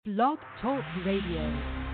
Blog Talk Radio.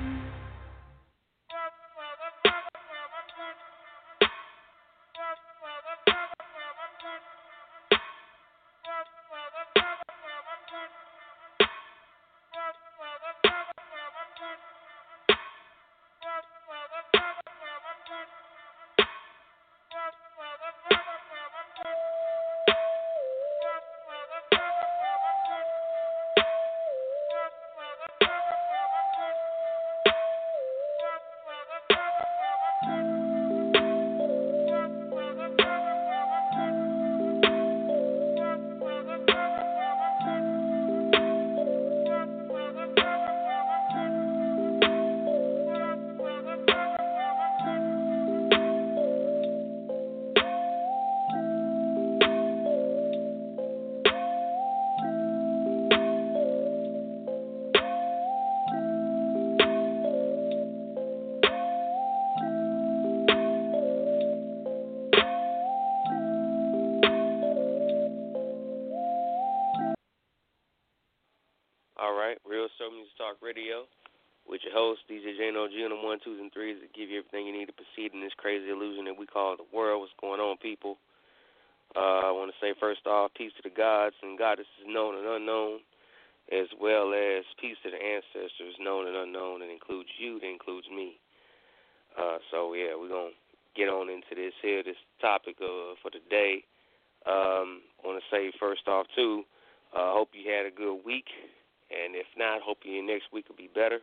All right, Real Soul Music Talk Radio with your host, DJ Jano G on the 1, 2s, and 3s to give you everything you need to proceed in this crazy illusion that we call the world. What's going on, people? I want to say first off, peace to the gods and goddesses known and unknown, as well as peace to the ancestors known and unknown. That includes you, that includes me. We're going to get on into this here, this topic for the day. I want to say first off, too, hope you had a good week. And if not, hope your next week will be better.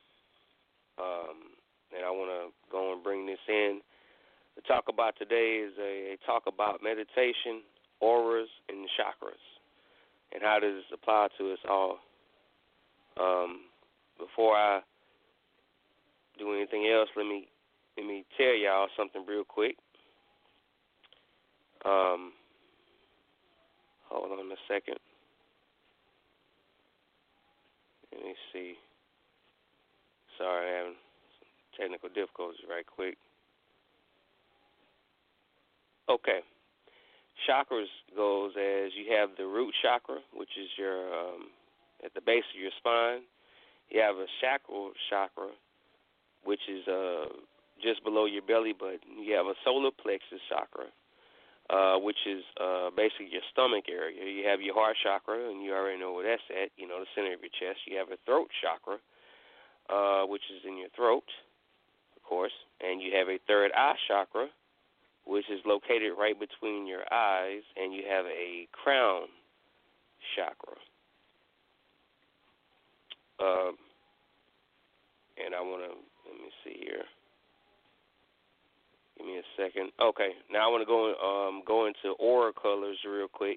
And I want to go and bring this in. The talk about today is a talk about meditation, auras, and chakras, and how does this apply to us all. Before I do anything else, let me tell y'all something real quick. Hold on a second. Let me see. Sorry, I'm having some technical difficulties right quick. Okay. Chakras goes as you have the root chakra, which is your at the base of your spine. You have a sacral chakra, which is just below your belly button. You have a solar plexus chakra, which is basically your stomach area. You have your heart chakra, and you already know where that's at, the center of your chest. You have a throat chakra, which is in your throat, of course. And you have a third eye chakra, which is located right between your eyes. And you have a crown chakra. And I want to, let me see here. Give me a second. Okay, now I want to go into aura colors real quick.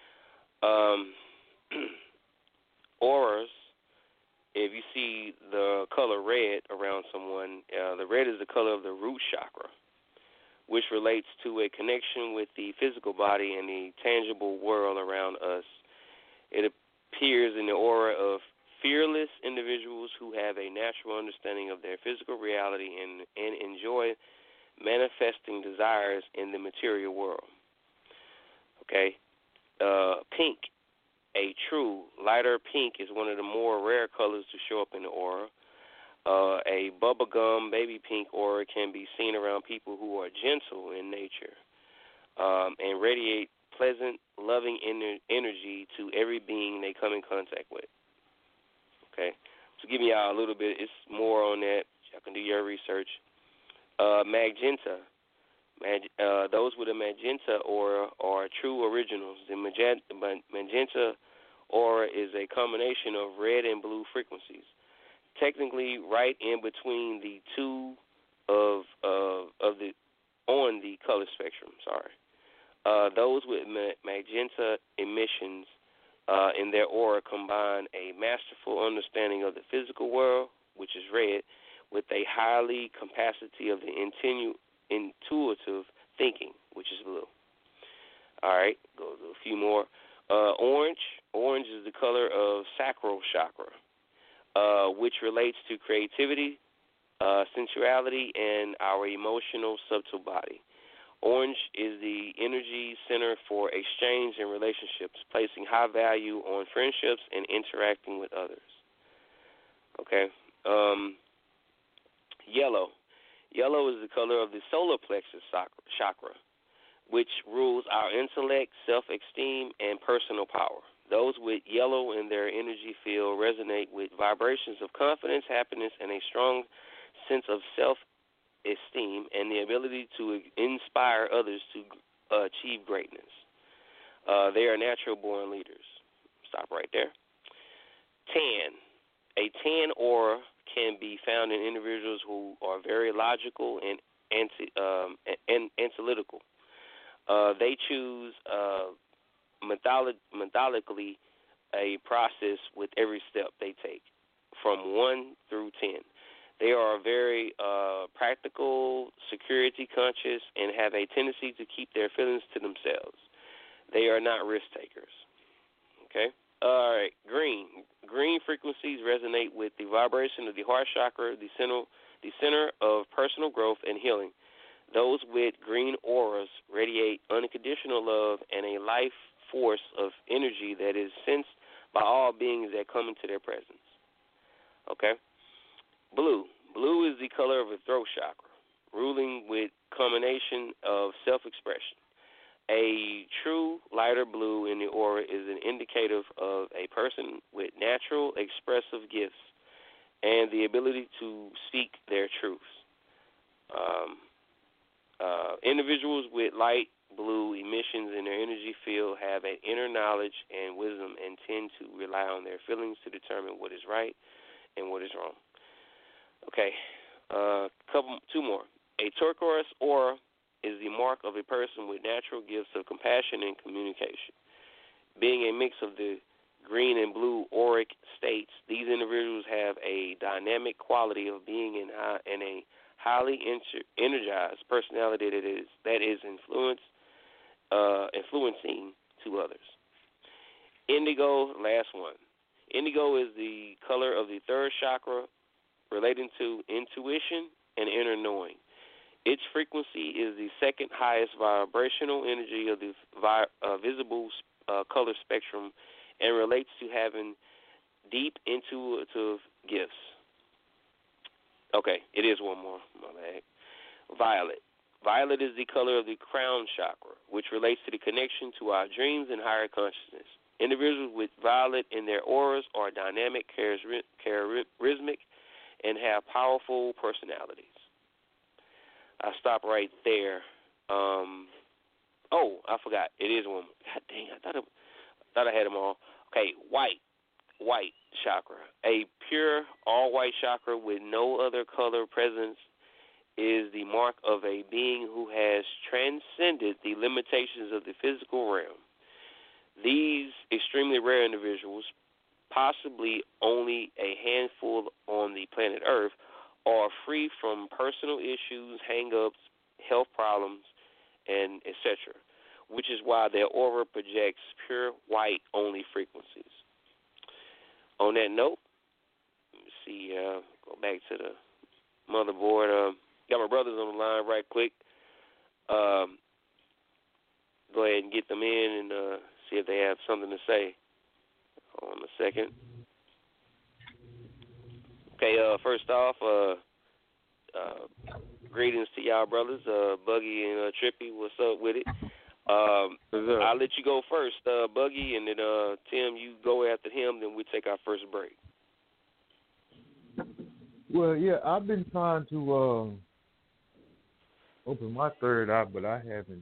Auras, if you see the color red around someone, the red is the color of the root chakra, which relates to a connection with the physical body and the tangible world around us. It appears in the aura of fearless individuals who have a natural understanding of their physical reality and enjoy manifesting desires in the material world. Okay? Pink, a true lighter pink, is one of the more rare colors to show up in the aura. A bubblegum baby pink aura can be seen around people who are gentle in nature and radiate pleasant, loving energy to every being they come in contact with. Okay? So give me y'all a little bit. It's more on that. Y'all can do your research. Magenta. Those with a magenta aura are true originals. The magenta aura is a combination of red and blue frequencies, technically right in between the two on the color spectrum. Those with magenta emissions in their aura combine a masterful understanding of the physical world, which is red, with a highly capacity of the intuitive thinking, which is blue. All right, go to a few more. Orange. Orange is the color of sacral chakra, which relates to creativity, sensuality, and our emotional subtle body. Orange is the energy center for exchange and relationships, placing high value on friendships and interacting with others. Okay. Yellow. Yellow is the color of the solar plexus chakra, which rules our intellect, self-esteem, and personal power. Those with yellow in their energy field resonate with vibrations of confidence, happiness, and a strong sense of self-esteem and the ability to inspire others to achieve greatness. They are natural-born leaders. Stop right there. Tan. A tan aura can be found in individuals who are very logical and analytical. They choose methodically a process with every step they take, from 1 through 10. They are very practical, security conscious, and have a tendency to keep their feelings to themselves. They are not risk takers. Okay? All right, green. Green frequencies resonate with the vibration of the heart chakra, the center of personal growth and healing. Those with green auras radiate unconditional love and a life force of energy that is sensed by all beings that come into their presence. Okay? Blue. Blue is the color of the throat chakra, ruling with combination of self-expression. A true lighter blue in the aura is an indicative of a person with natural expressive gifts and the ability to speak their truths. Individuals with light blue emissions in their energy field have an inner knowledge and wisdom and tend to rely on their feelings to determine what is right and what is wrong. Okay, two more. A turquoise aura is the mark of a person with natural gifts of compassion and communication. Being a mix of the green and blue auric states, these individuals have a dynamic quality of being in a highly energized personality that is influencing to others. Indigo, last one. Indigo is the color of the third chakra, relating to intuition and inner knowing. Its frequency is the second highest vibrational energy of the visible color spectrum and relates to having deep intuitive gifts. Okay, it is one more. My bad. Violet. Violet is the color of the crown chakra, which relates to the connection to our dreams and higher consciousness. Individuals with violet in their auras are dynamic, charismatic, and have powerful personalities. I stop right there. I forgot. It is one. God dang, I thought I had them all. Okay, white chakra. A pure, all-white chakra with no other color presence is the mark of a being who has transcended the limitations of the physical realm. These extremely rare individuals, possibly only a handful on the planet Earth, are free from personal issues, hang-ups, health problems, and etc., which is why their aura projects pure white-only frequencies. On that note, let me see, go back to the motherboard. Got my brothers on the line right quick. Go ahead and get them in and see if they have something to say. Hold on a second. Okay, first off, greetings to y'all brothers, Buggy and Trippy. What's up with it? I'll let you go first, Buggy, and then Tim, you go after him. Then we take our first break. Well, yeah, I've been trying to open my third eye, but I haven't.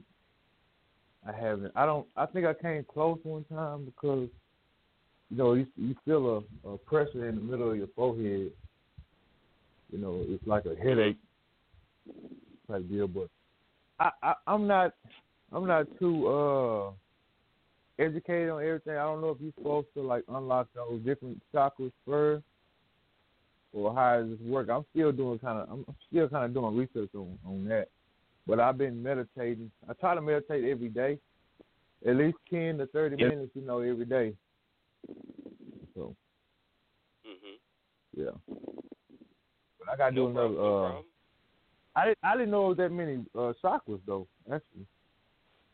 I think I came close one time because you feel a pressure in the middle of your forehead. It's like a headache type deal. But I'm not too educated on everything. I don't know if you're supposed to like unlock those different chakras first, or how does this work. I'm still kind of doing research on that. But I've been meditating. I try to meditate every day, at least 10 to 30 minutes, every day. So, yeah. But I got to do another. No I didn't know that many chakras though. Actually.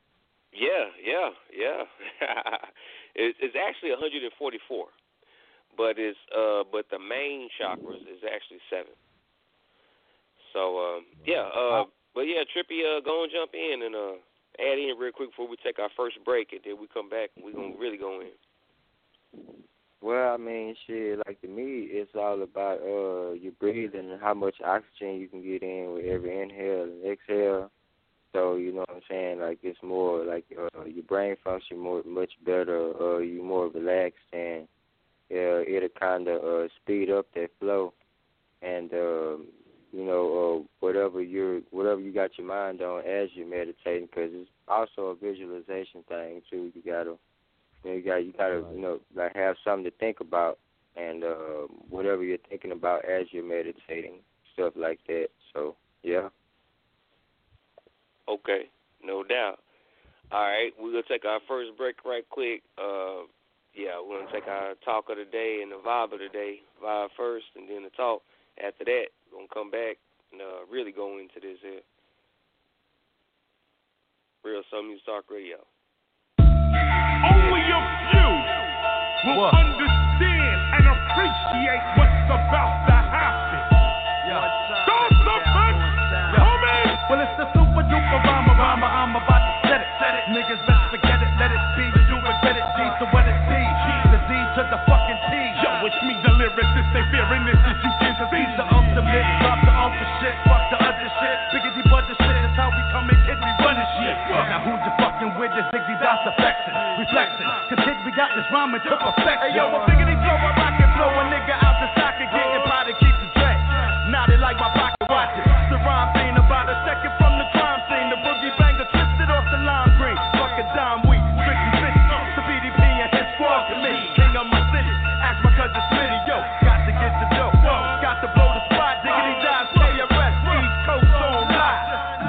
Yeah. It's actually 144, but the main chakras is actually 7. So but yeah, Trippy, go and jump in and add in real quick before we take our first break, and then we come back and we're gonna really go in. Well, I mean, shit, like to me, it's all about your breathing and how much oxygen you can get in with every inhale and exhale. So, you know what I'm saying? Like, it's more like your brain function much better. You're more relaxed, and it'll kind of speed up that flow. And, you know, whatever you got your mind on as you're meditating, because it's also a visualization thing, too. You gotta like have something to think about, and whatever you're thinking about as you're meditating, stuff like that. So, yeah. Okay, no doubt. All right, we're going to take our first break right quick. We're going to take our talk of the day and the vibe of the day. Vibe first and then the talk. After that, we're going to come back and really go into this here. Real Soul Music Talk Radio. Only a few will understand and appreciate what's about to happen. Don't submit, homie. Well, it's the super duper rhymer. I'm about to set it. Niggas best forget it. Let it be. You regret it. G to what it be. The Z to the fucking T. Yo, it's me, the lyricist. They fearing this as you can see. The ultimate. Drop the ultra shit. Fuck the other shit. Biggity butter shit. That's how we come and hit. We running shit. Now who you fucking with? This Ziggy Dots affecting. Reflecting. Cause we got this rhyme into perfection. Hey yo, a biggity flow, a rocket flow. A nigga out the socket. Getting potted, keep the dread. Knotted like my pocket watches. The rhyme thing about a second from the crime scene. The boogie banger twisted off the lime green. Fucking dime week. Strictly 50. The BDP and his squad committee. King of my city. Ask my cousin Smitty. Yo, got to get the dough. Got to blow the spot. Diggity dives. KRS. East Coast on live.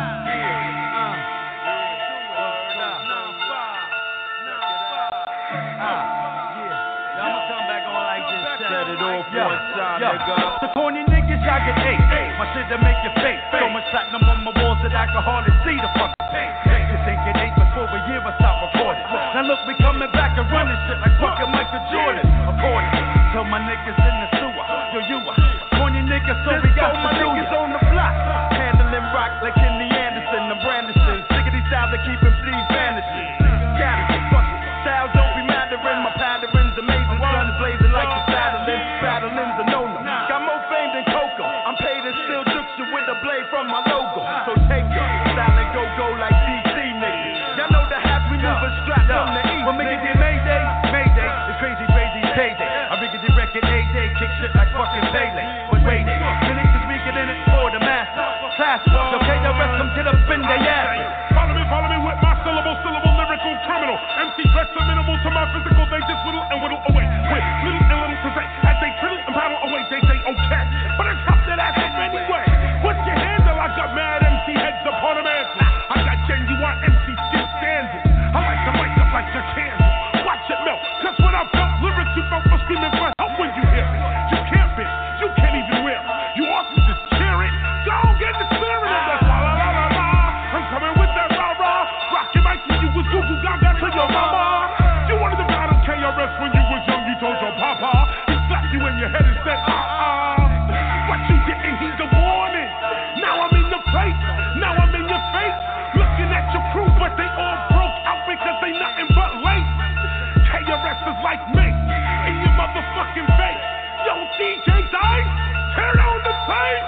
The corny niggas, y'all get ate. My shit that make you fake. So much platinum on my walls that I can hardly see the fucking face. You think it ain't before a year I stop recording. Now look, we coming back and running shit like fucking Michael Jordan. According to my niggas in the sewer. Yo, you are corny niggas, so we got my niggas on the block. Handling rock like Kenny Anderson, the Brandiston. Sickety style to keep him please vanishing. Scatter, fuck it. Styles don't be mattering. My pattern's amazing. Sun's blazing like the Saturn. Battling's a no-no. Got more fame than Coco. I'm paid and still jukes you with a blade from my logo. So take it. Style and go like DC niggas. Y'all know the hats we moving strapped from the east. When making it Mayday, it's crazy payday. I rig the record A-Day, kick shit like fucking Bailey. But wait, Felix is weaker than it for the master. Class, so KRS come get up in their asses. Follow me with my syllable, lyrical criminal. MC threats are minimal to my physical, they just whittle and whittle away. With little and little to say, as they triddle and paddle away, they say okay. But it's tough to that shit anyway. What's your handle? I got mad MC heads upon a mantle. I got genuine MC skin standards. I like to light up like a candle. Watch it melt, cause when I felt lyrics, you felt for screaming for help when you hear it. You can't fit, you can't even wear it. You ought to just cheer it. Don't get the spirit of that la la la la la. I'm coming with that rah-rah. Rockin' Mike when you was Google Gaga to your mama. You wanted to battle KRS when you was young, you told your papa. He slapped you in your head and said, What you didn't heed the warning. Now I'm in your face, now I'm in your face. Looking at your crew, but they all broke out because they nothing but late. KRS is like me, in your motherfucking face. Yo, DJ Dice, turn on the tape.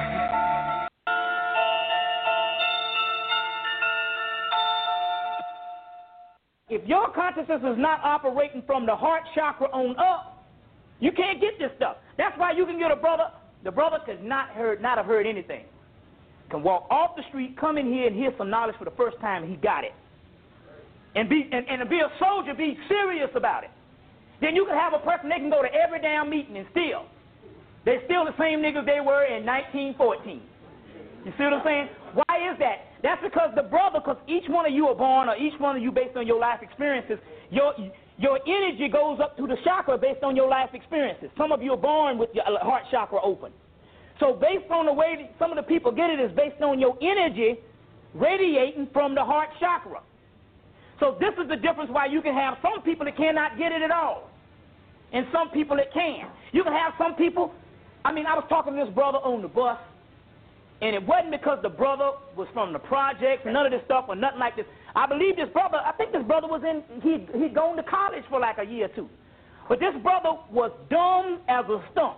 If your consciousness is not operating from the heart chakra on up, you can't get this stuff. That's why you can get a brother. The brother could not have heard anything. Can walk off the street, come in here and hear some knowledge for the first time, and he got it. And be a soldier, be serious about it. Then you can have a person, they can go to every damn meeting and still. They're still the same niggas they were in 1914. You see what I'm saying? Why is that? That's because because each one of you are born, or each one of you based on your life experiences, your energy goes up to the chakra based on your life experiences. Some of you are born with your heart chakra open. So based on the way some of the people get it is based on your energy radiating from the heart chakra. So this is the difference why you can have some people that cannot get it at all. and some people it can. You can have some people. I mean, I was talking to this brother on the bus, and it wasn't because the brother was from the projects and none of this stuff or nothing like this. I believe this brother, I think this brother was he'd gone to college for like a year or two. But this brother was dumb as a stump.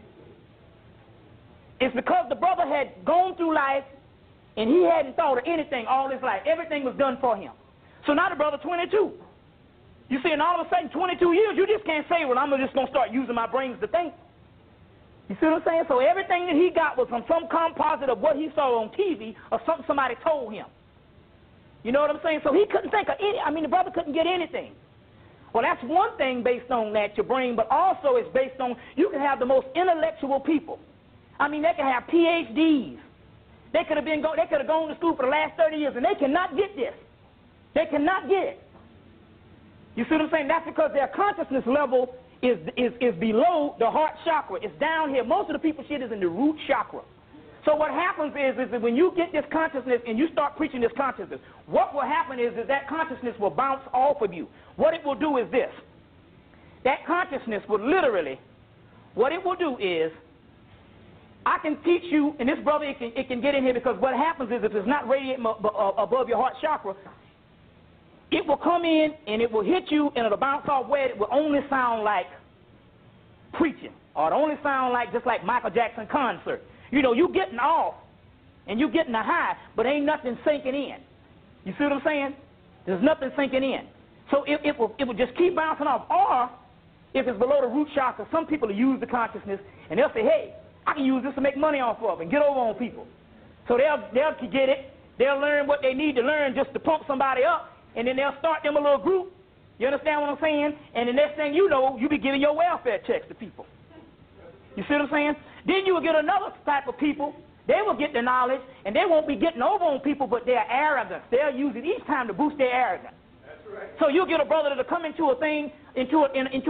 It's because the brother had gone through life and he hadn't thought of anything all his life. Everything was done for him. So now the brother 22. You see, and all of a sudden, 22 years, you just can't say, well, I'm just going to start using my brains to think. You see what I'm saying? So everything that he got was from some composite of what he saw on TV or something somebody told him. You know what I'm saying? So he couldn't think of the brother couldn't get anything. Well, that's one thing based on that, your brain, but also it's based on you can have the most intellectual people. I mean, they can have PhDs. They could have gone to school for the last 30 years, and they cannot get this. They cannot get it. You see what I'm saying? That's because their consciousness level is below the heart chakra. It's down here. Most of the people's shit is in the root chakra. So what happens is that when you get this consciousness and you start preaching this consciousness, what will happen is that consciousness will bounce off of you. What it will do is this. That consciousness will literally, what it will do is, I can teach you, and this brother, it can get in here because what happens is if it's not radiating above your heart chakra, it will come in and it will hit you and it'll bounce off where it will only sound like preaching or it only sound like just like Michael Jackson concert. You know, you getting off and you getting a high, but ain't nothing sinking in. You see what I'm saying? There's nothing sinking in. So it will just keep bouncing off. Or if it's below the root chakra, some people will use the consciousness and they'll say, hey, I can use this to make money off of and get over on people. So they'll get it. They'll learn what they need to learn just to pump somebody up, and then they'll start them a little group. You understand what I'm saying? And the next thing you know, you be giving your welfare checks to people. You see what I'm saying? Then you will get another type of people. They will get the knowledge, and they won't be getting over on people, but their arrogance. They'll use it each time to boost their arrogance. That's right. So you'll get a brother that'll come into a thing, into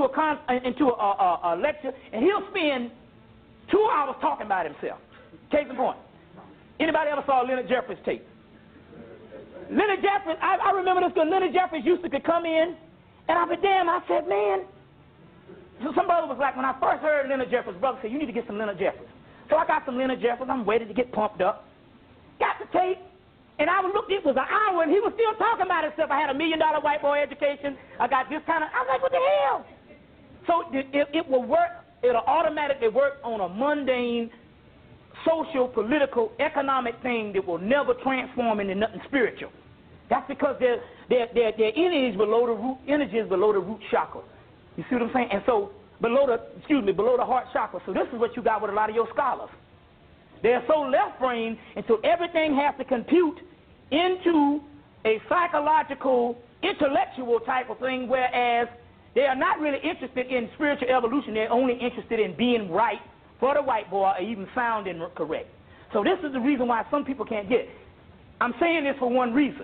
a lecture, and he'll spend 2 hours talking about himself. Case in point. Anybody ever saw Leonard Jeffries tape? Leonard Jeffries, I remember this because Leonard Jeffries used to come in, and I said, man. So some brother was like, when I first heard Leonard Jeffries, brother said, you need to get some Leonard Jeffries. So I got some Leonard Jeffries. I'm ready to get pumped up. Got the tape, and I looked, it was an hour, and he was still talking about himself. I had $1 million white boy education. I got this kind of, I was like, what the hell? So it will work. It'll automatically work on a mundane, social, political, economic thing that will never transform into nothing spiritual. That's because their energy is below the root chakra. You see what I'm saying? And so below the heart chakra. So this is what you got with a lot of your scholars. They're so left brain, and so everything has to compute into a psychological, intellectual type of thing, whereas they are not really interested in spiritual evolution. They're only interested in being right for the white boy or even sounding correct. So this is the reason why some people can't get it. I'm saying this for one reason.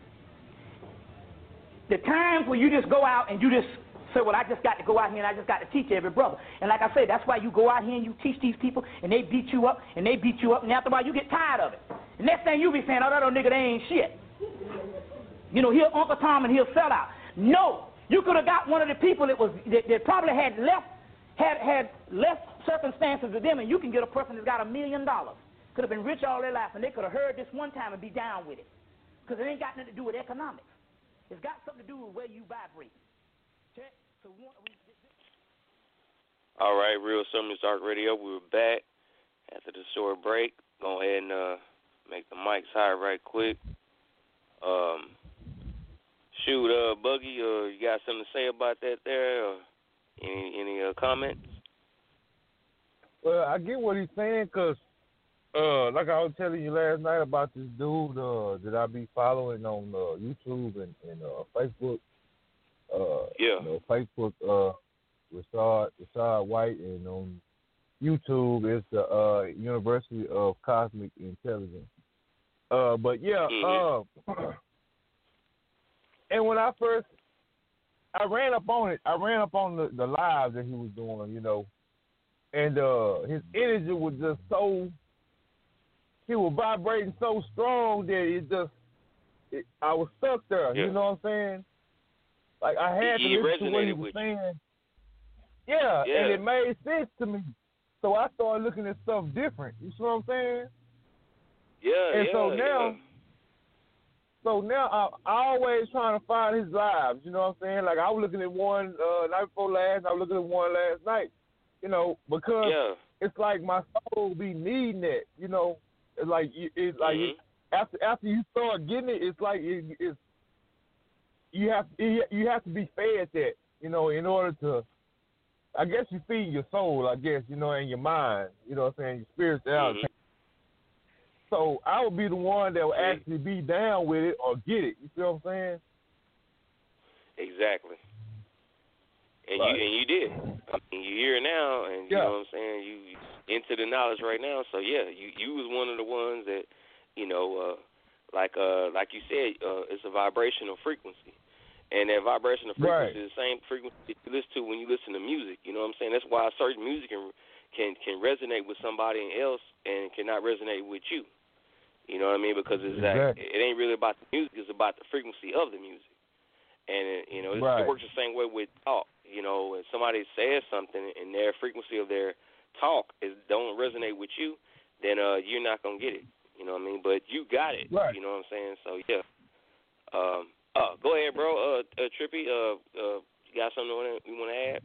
The times where you just go out and you just say, well, I just got to go out here and I just got to teach every brother. And like I said, that's why you go out here and you teach these people and they beat you up and they beat you up, and after a while you get tired of it. The next thing you be saying, oh, that old nigga, they ain't shit. You know, he'll Uncle Tom and he'll sell out. No. You could have got one of the people that probably had less circumstances with them, and you can get a person that's got $1 million. Could have been rich all their life, and they could have heard this one time and be down with it. Because it ain't got nothing to do with economics. It's got something to do with where you vibrate. Check. So all right, Real Summoners Dark Radio. We're back after the short break. Go ahead and make the mics high right quick. Shoot, Buggy, you got something to say about that there? Or any comments? Well, I get what he's saying because, like I was telling you last night about this dude that I be following on YouTube and Facebook. Yeah. You know, Facebook, Rashad White, and on YouTube it's the University of Cosmic Intelligence. But yeah, and when I ran up on it. I ran up on the live that he was doing, you know, and his energy was just so. He was vibrating so strong that I was stuck there. Yeah. You know what I'm saying? Like I had to listen to what he was saying. Yeah, and it made sense to me. So I started looking at stuff different. You see what I'm saying? Yeah, and so now I always trying to find his lives. You know what I'm saying? Like I was looking at one night before last. I was looking at one last night. You know, because it's like my soul be needing it. You know, it's like after you start getting it, it's like it's you have to be fed that. You know, in order to, I guess you feed your soul. I guess you know, and your mind. You know what I'm saying? Your spirituality. So I would be the one that would actually be down with it or get it. You feel what I'm saying? Exactly. And you did. I mean, you're here now, and you know what I'm saying. You into the knowledge right now. So you was one of the ones that, like you said, it's a vibrational frequency, and that vibrational frequency is the same frequency that you listen to when you listen to music. You know what I'm saying? That's why certain music can resonate with somebody else and cannot resonate with you. You know what I mean? Because it ain't really about the music; it's about the frequency of the music. And it works the same way with talk. You know, when somebody says something and their frequency of their talk don't resonate with you, then you're not gonna get it. You know what I mean? But you got it. Right. You know what I'm saying? So go ahead, bro. Trippy, you got something you want to add?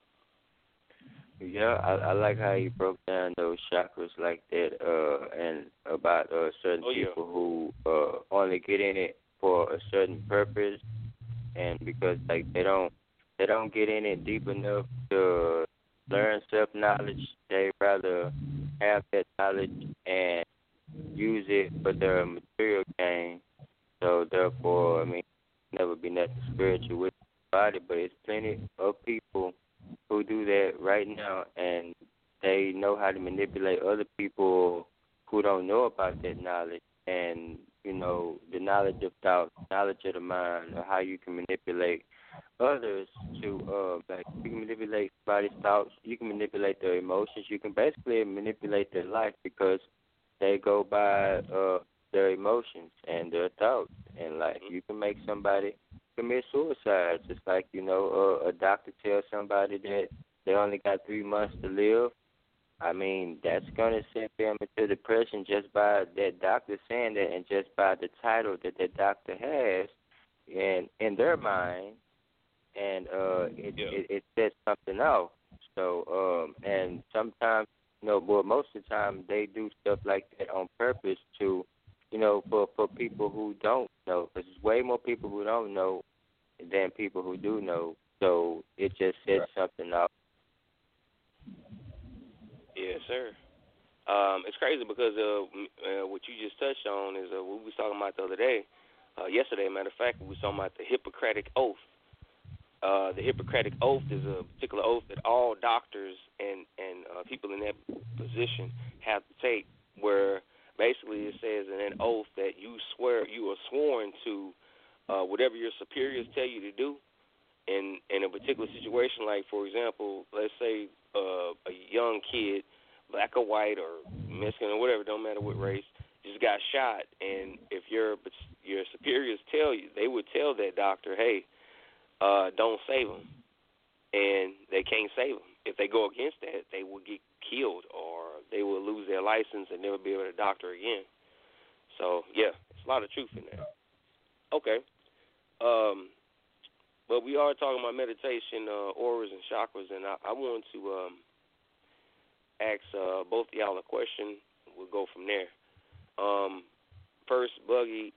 Yeah, I like how you broke down those chakras like that, and about certain people who only get in it for a certain purpose, and because like they don't get in it deep enough to learn self-knowledge. They rather have that knowledge and use it for their material gain. So therefore, I mean, never be nothing spiritual with the body, but it's plenty of people who do that right now, and they know how to manipulate other people who don't know about that knowledge, and you know the knowledge of thought, knowledge of the mind, or how you can manipulate others to like you can manipulate somebody's thoughts, you can manipulate their emotions, you can basically manipulate their life because they go by their emotions and their thoughts, and like you can make somebody commit suicide. Just like, a doctor tells somebody that they only got 3 months to live. I mean, that's going to send them into depression just by that doctor saying that and just by the title that doctor has in their mind. And it sets something off. So, and sometimes, most of the time they do stuff like that on purpose to, for people who don't know. Because there's way more people who don't know than people who do know. So it just sets something off. Yes, sir. It's crazy because what you just touched on is what we was talking about the other day. Yesterday, matter of fact, we was talking about the Hippocratic Oath. The Hippocratic Oath is a particular oath that all doctors and people in that position have to take, where basically it says in an oath that you are sworn to whatever your superiors tell you to do in a particular situation. Like, for example, let's say a young kid, black or white or Mexican or whatever, don't matter what race, just got shot, and if your superiors tell you, they would tell that doctor, hey, don't save him, and they can't save him. If they go against that, they will get killed or they will lose their license and never be able to doctor again. So, yeah, there's a lot of truth in that. Okay. But we are talking about meditation, auras, and chakras, and I want to ask both of y'all a question. We'll go from there. First, Buggy,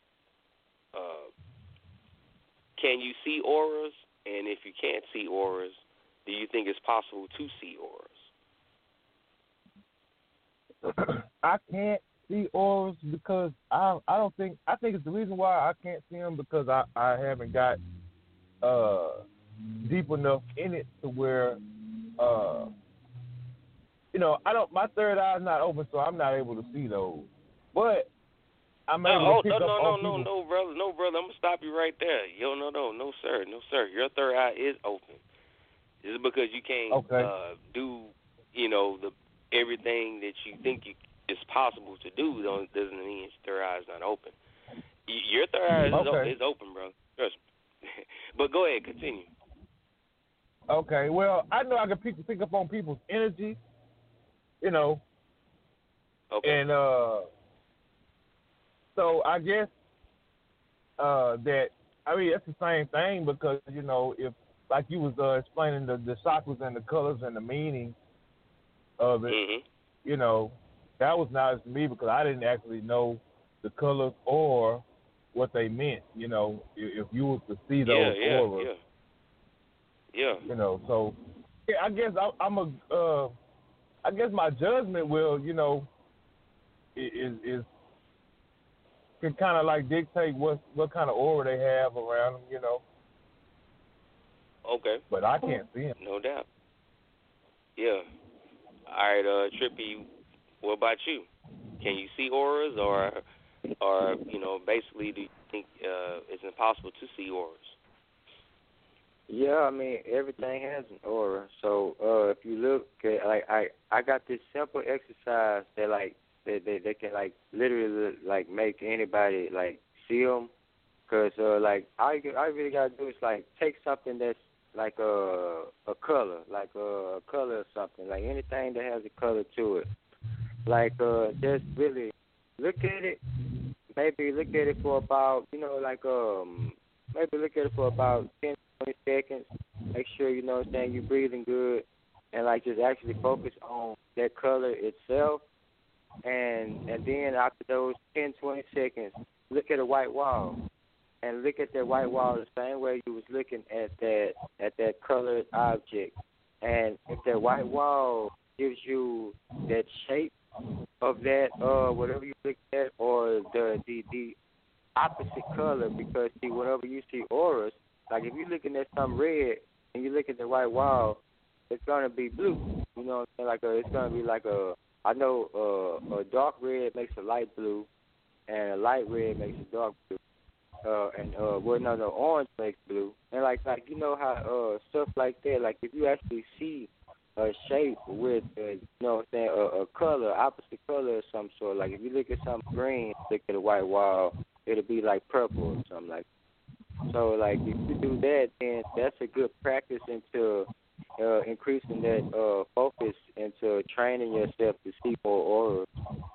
can you see auras? And if you can't see auras, do you think it's possible to see auras? I can't see auras because I think it's the reason why I can't see them because I haven't got deep enough in it to where my third eye's not open, so I'm not able to see those. But I'm able to pick up on people. No, brother. I'm gonna stop you right there. No, sir. Your third eye is open. Just because you can't do, everything that you think is possible to do, doesn't mean your third eye is not open. Your third eye is open, bro. Trust me. But go ahead, continue. Okay, well, I know I can pick up on people's energy, you know, Okay. and so I guess that I mean it's the same thing because you know if like you was explaining the chakras and the colors and the meaning of it, Mhm. you know, that was nice to me because I didn't actually know the colors or what they meant. You know, if you were to see those auras, Yeah. you know, so yeah, I guess I guess my judgment will, you know, is can kind of like dictate what kind of aura they have around them, you know. Okay. But I can't see them. No doubt. Yeah. All right, Trippy, what about you? Can you see auras, or you know, basically, do you think it's impossible to see auras? Yeah, I mean everything has an aura. So if you look at like I got this simple exercise that like they can like literally like make anybody like see them. Cause like I really gotta do is like take something that's like a color, like a color or something, like anything that has a color to it. Like just really look at it. Maybe look at it for about like maybe look at it for about 10-20 seconds. Make sure you know what I'm saying you're breathing good, and like just actually focus on that color itself. And then after those 10-20 seconds, look at a white wall. And look at that white wall the same way you was looking at that colored object. And if that white wall gives you that shape of that whatever you look at, or the opposite color, because see whenever you see auras, like if you're looking at some red and you look at the white wall, it's gonna be blue. You know what I'm saying? Like it's gonna be like I know a dark red makes a light blue, and a light red makes a dark blue. No, orange makes blue, and like you know how stuff like that. Like if you actually see a shape with you know what I'm saying a color, opposite color of some sort. Like if you look at something green, look at a white wall, it'll be like purple or something like that. So like if you do that, then that's a good practice into increasing that focus into training yourself to see more auras.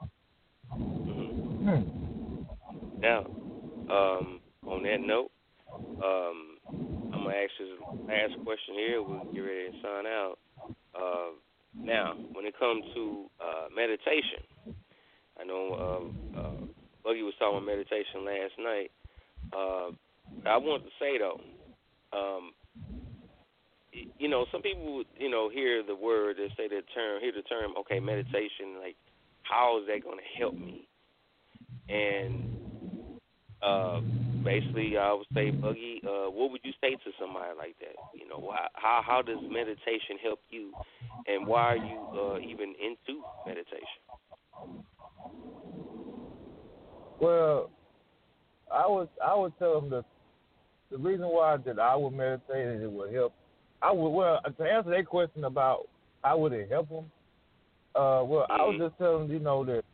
Now, on that note, I'm gonna ask a question here. We'll get ready to sign out. Now, when it comes to meditation, I know Buggy was talking about meditation last night. I want to say though, you know, some people, you know, hear the word, they say hear the term, okay, meditation. Like, how is that going to help me? And basically, I would say, Buggy, what would you say to somebody like that? You know, how does meditation help you, and why are you even into meditation? Well, I would tell them the reason why that I would meditate and it would help. To answer that question about how would it help them. I would just tell them, you know, that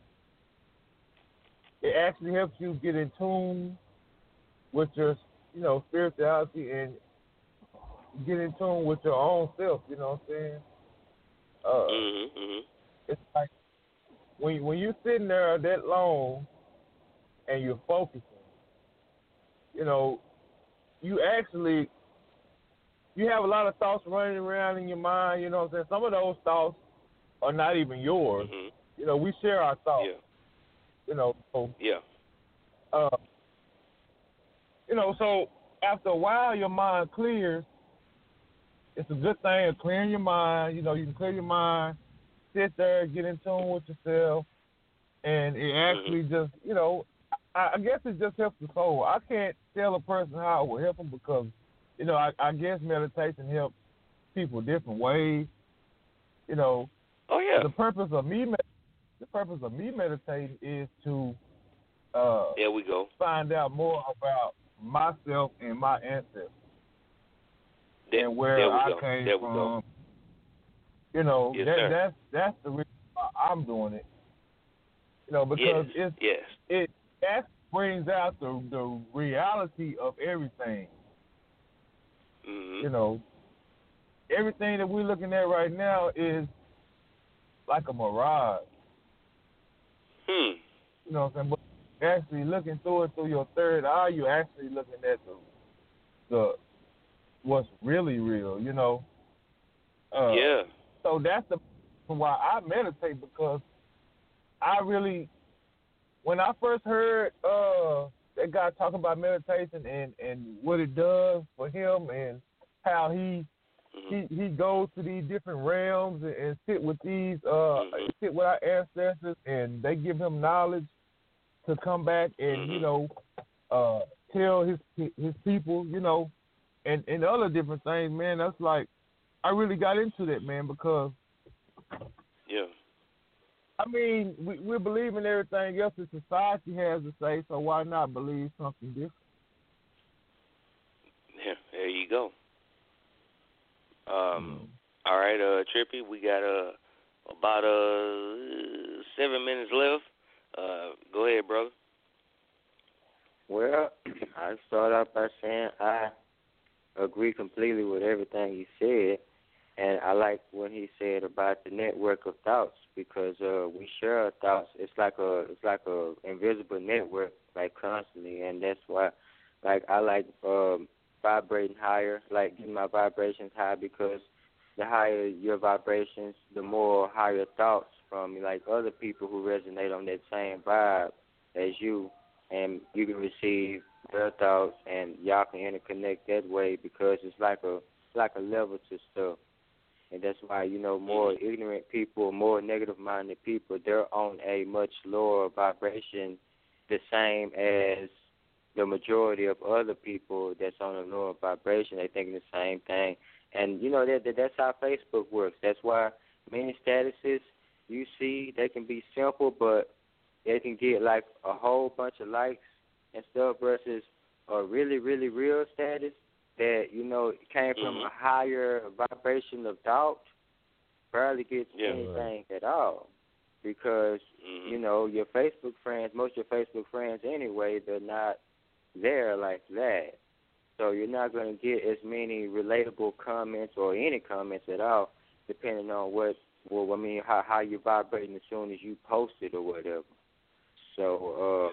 it actually helps you get in tune with your, you know, spirituality and get in tune with your own self. You know what I'm saying? It's like when you're sitting there that long and you're focusing, you know, you have a lot of thoughts running around in your mind. You know what I'm saying? Some of those thoughts are not even yours. You know, we share our thoughts. Yeah. You know, so, yeah. You know, so after a while, your mind clears. It's a good thing of clearing your mind. You know, you can clear your mind, sit there, get in tune with yourself, and it actually just, you know, I guess it just helps the soul. I can't tell a person how it will help them because, you know, I guess meditation helps people different ways. You know, the purpose of me meditating is to there we go. find out more about myself and my ancestors and where I came from. You know, that's the reason why I'm doing it. You know, because it brings out the reality of everything. You know, everything that we're looking at right now is like a mirage. You know what I'm saying? But actually looking through it through your third eye, you're actually looking at the what's really real, you know. Yeah. So that's the reason why I meditate, because I really, when I first heard that guy talking about meditation and what it does for him and how he goes to these different realms and sit with these sit with our ancestors, and they give him knowledge to come back and you know tell his people, you know, and other different things, man. That's like, I really got into that, man, because I mean, we believe in everything else that society has to say, so why not believe something different? Yeah, there you go. All right, Trippy, we got about 7 minutes left. Go ahead, brother. Well, I start out by saying I agree completely with everything he said, and I like when he said about the network of thoughts, because we share our thoughts. It's like a invisible network, like constantly, and that's why, like, I like vibrating higher, like getting my vibrations high, because the higher your vibrations, the more higher thoughts from like other people who resonate on that same vibe as you, and you can receive their thoughts, and y'all can interconnect that way, because it's like a level to stuff. And that's why, you know, more ignorant people, more negative-minded people, they're on a much lower vibration, the same as the majority of other people that's on a lower vibration. They think the same thing. And, you know, that's how Facebook works. That's why many statuses you see, they can be simple, but they can get, like, a whole bunch of likes and stuff, versus a really, really real status that, you know, came from a higher vibration of thought, barely gets anything at all. Because, you know, your Facebook friends, most of your Facebook friends anyway, they're not there like that. So you're not going to get as many relatable comments or any comments at all, depending on how you're vibrating as soon as you post it or whatever. So,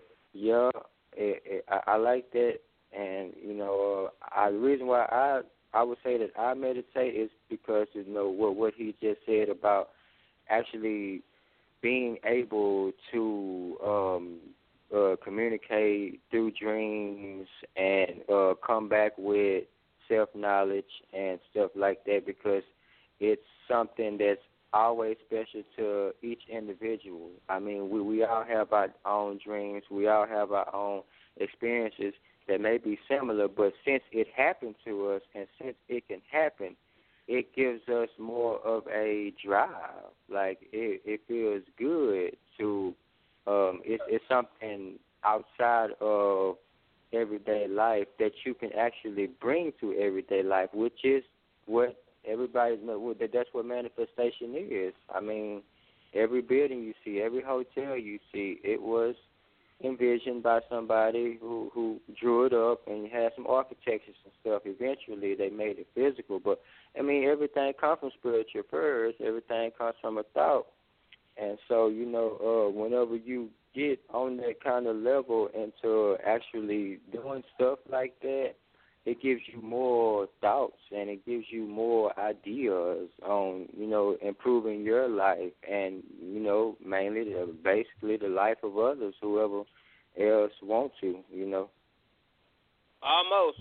I like that. And, you know, the reason why I would say that I meditate is because, you know, what he just said about actually being able to communicate through dreams and come back with self-knowledge and stuff like that, because it's something that's always special to each individual. I mean, we all have our own dreams. We all have our own experiences that may be similar, but since it happened to us and since it can happen, it gives us more of a drive. Like, it feels good to, it's something outside of everyday life that you can actually bring to everyday life, which is what everybody knows, that's what manifestation is. I mean, every building you see, every hotel you see, it was envisioned by somebody who drew it up and had some architecture and stuff. Eventually, they made it physical. But, I mean, everything comes from spiritual first. Everything comes from a thought. And so, you know, whenever you get on that kind of level into actually doing stuff like that, it gives you more thoughts and it gives you more ideas on, you know, improving your life and, you know, mainly basically the life of others, whoever else want to, you know. Almost.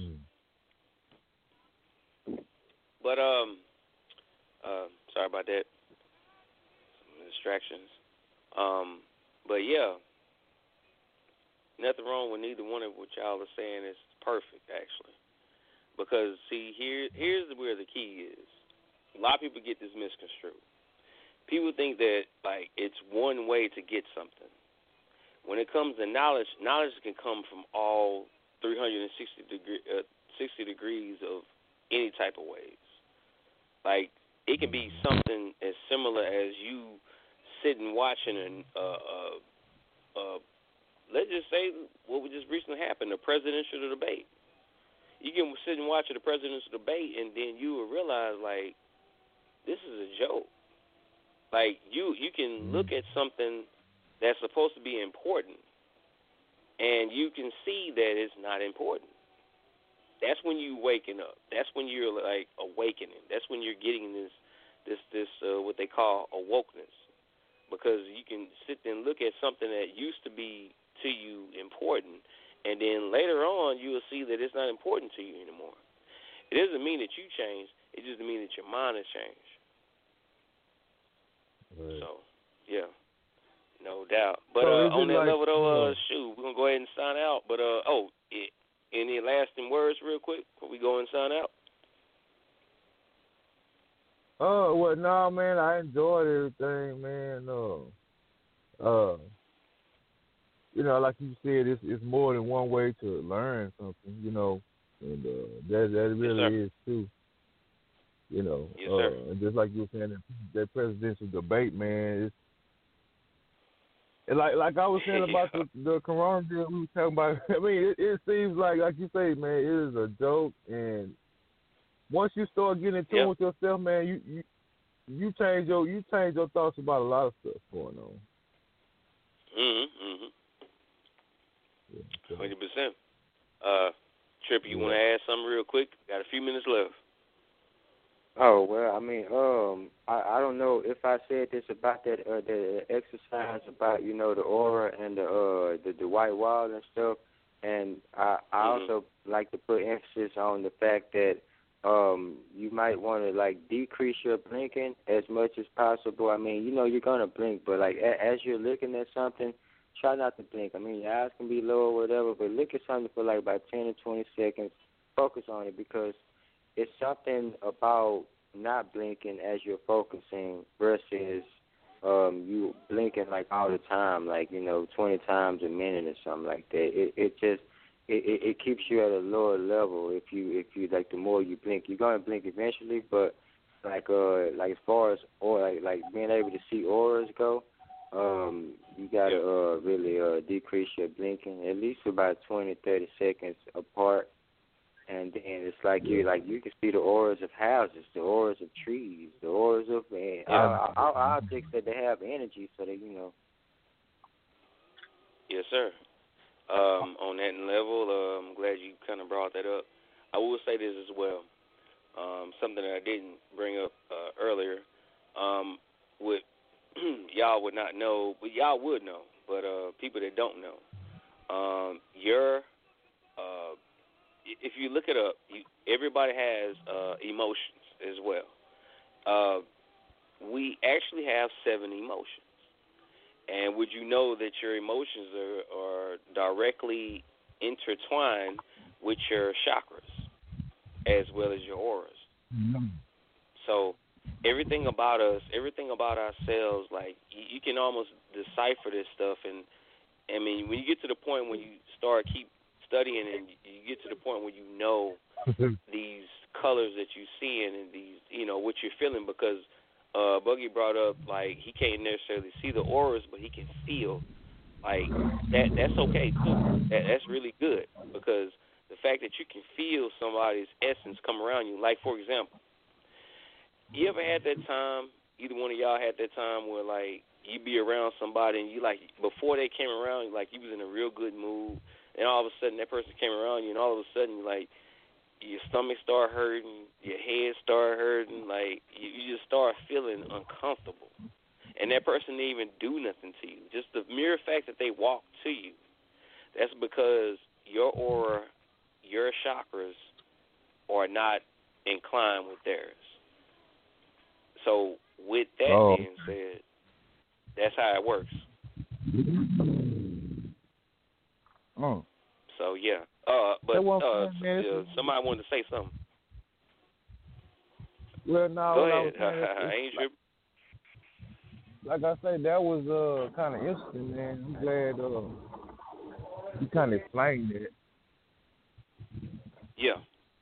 But, sorry about that. Some distractions. But, yeah, nothing wrong with neither one of what y'all are saying. It's perfect, actually. Because, see, here's where the key is. A lot of people get this misconstrued. People think that, like, it's one way to get something. When it comes to knowledge, knowledge can come from all 360 degrees of any type of ways. Like, it can be something as similar as you sitting watching let's just say what just recently happened, the presidential debate. You can sit and watch the president's debate, and then you will realize, like, this is a joke. Like, you can look at something that's supposed to be important, and you can see that it's not important. That's when you waking up. That's when you're, like, awakening. That's when you're getting this what they call awokeness. Because you can sit there and look at something that used to be to you important, and then later on you will see that it's not important to you anymore. It doesn't mean that you changed. It just means that your mind has changed. Right. So, yeah, no doubt. But on that level, though, shoot, we're going to go ahead and sign out. But, any lasting words real quick before we go and sign out? Well, no, man, I enjoyed everything, man. You know, like you said, it's more than one way to learn something, you know, and that really is too. You know, yes, sir. And just like you were saying, that presidential debate, man, it's like I was saying about the corona deal we were talking about. I mean, it seems like you say, man, it is a joke, and once you start getting in tune with yourself, man, you change your thoughts about a lot of stuff going on. 100%. Trippy, you want to add something real quick? Got a few minutes left. Oh, well, I mean, I don't know if I said this about that the exercise about, you know, the aura and the white wall and stuff, and I also like to put emphasis on the fact that you might want to, like, decrease your blinking as much as possible. I mean, you know, you're going to blink, but, like, as you're looking at something, try not to blink. I mean, your eyes can be low or whatever, but look at something for, like, about 10 or 20 seconds. Focus on it, because it's something about not blinking as you're focusing versus you blinking, like, all the time, like, you know, 20 times a minute or something like that. It keeps you at a lower level if you like, the more you blink. You're going to blink eventually, but like as far as like being able to see auras go, you got to really decrease your blinking at least about 20, 30 seconds apart. And then it's like you can see the auras of houses, the auras of trees, the auras of objects that they have energy, so that, you know. Yes, sir. On that level, I'm glad you kind of brought that up. I will say this as well. Something that I didn't bring up earlier. What y'all would not know, but y'all would know. But people that don't know, if you look it up, everybody has emotions as well. We actually have 7 emotions. And would you know that your emotions are directly intertwined with your chakras as well as your auras? Mm-hmm. So everything about us, everything about ourselves, like, you can almost decipher this stuff. And, I mean, when you get to the point when you keep studying and you get to the point where you know these colors that you're seeing and these, you know, what you're feeling, because Buggy brought up, like, he can't necessarily see the auras, but he can feel, like, that's okay, too. That's really good, because the fact that you can feel somebody's essence come around you, like, for example, you ever had that time, either one of y'all had that time where, like, you be around somebody and you, like, before they came around, like, you was in a real good mood, and all of a sudden that person came around you, and all of a sudden, like, your stomach start hurting, your head start hurting, like, you just start feeling uncomfortable. And that person didn't even do nothing to you. Just the mere fact that they walked to you, that's because your aura, your chakras are not inclined with theirs. So with that being said, that's how it works. Oh. So, yeah. But somebody wanted to say something. Well, no. Go ahead. I ain't tripping. Like I said, that was kind of interesting, man. I'm glad you kind of explained it. Yeah.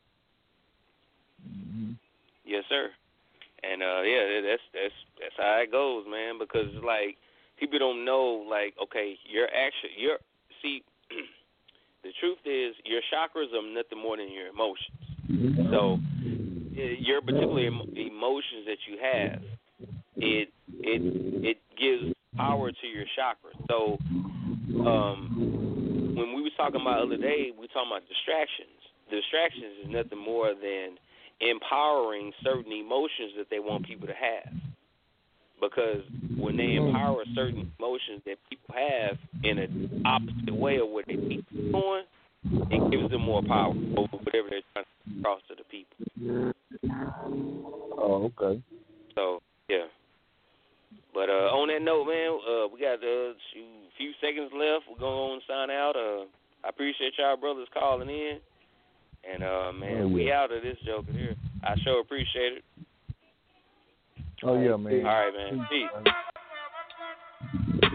Mm-hmm. Yes, sir. And that's how it goes, man. Because it's like people don't know, like, okay, The truth is, your chakras are nothing more than your emotions. So, your particular emotions that you have, it gives power to your chakras. So, when we was talking about the other day, we were talking about distractions. Distractions is nothing more than empowering certain emotions that they want people to have. Because when they empower certain emotions that people have in an opposite way of what they keep doing, it gives them more power over whatever they're trying to cross to the people. Oh, okay. So, yeah. But on that note, man, we got a few seconds left. We're going to sign out. I appreciate y'all brothers calling in. And, man, we out of this joker here. I sure appreciate it. Oh, yeah, man. All right, man. Peace.